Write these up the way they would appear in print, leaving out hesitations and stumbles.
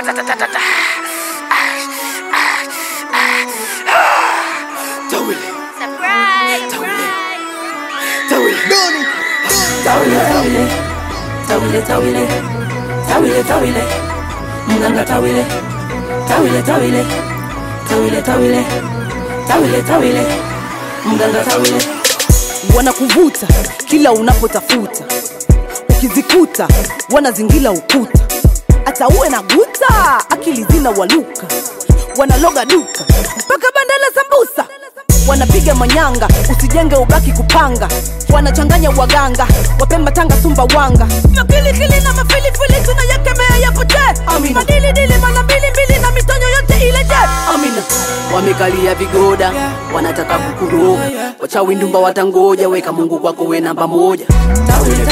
Tawile, mganga tawile, mganga tawile. Wanakuvuta kila unapotafuta, ukizikuta wanazingila ukuta. Hata uwe na guta, akili zina waluka. Wanaloga duka mpaka bandala sambusa. Wanapiga manyanga, usijenge ubaki kupanga. Wanachanganya waganga, wapemba Tanga Sumbawanga. Makili na mafili tunayakemea yapote. Amina. Madili mana mbili na mitonyo yote ile je. Amina. Wamekalia vigoda, wanataka kukuroga. Wachawi ndumba watangoja, weka Mungu kwako we namba moja. Tawile.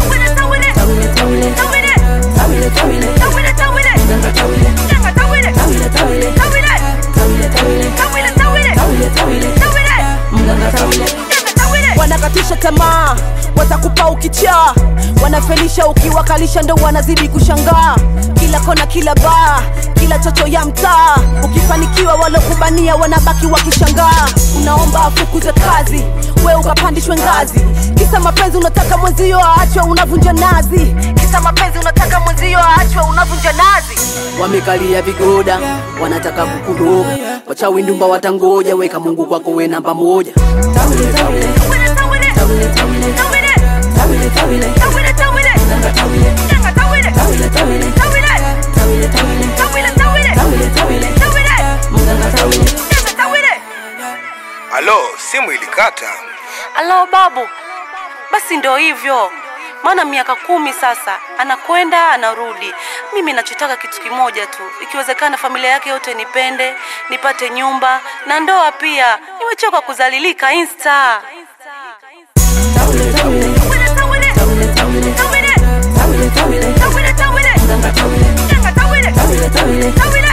Wanakatisha tamaa, watakupa ukichaa. Wanafelisha ukiwakalisha ndo wanazidi kushangaa. Kila kona kila baa, kila chocho ya mtaa. Ukifanikiwa walokubania wanabaki wakishangaa. Unaomba afukuze kazi, we ukapandishwe ngazi. Kisa mapenzi unataka mwenzio aachwe unavunja nazi. Wamekalia vigoda, wanataka kukuroga. Wachawi ndumba watangoja, weka Mungu kwako we namba moja. Tawile. Halo, simu ilikata. Halo babu. Basi ndo hivyo. Maana miaka 10 sasa, anakwenda anarudi. Mimi nachotaka kitu kimoja tu. Ikiwezekana familia yake yote nipende, nipate nyumba na ndoa pia. Nimechoka kuzalilika Insta. Tawile.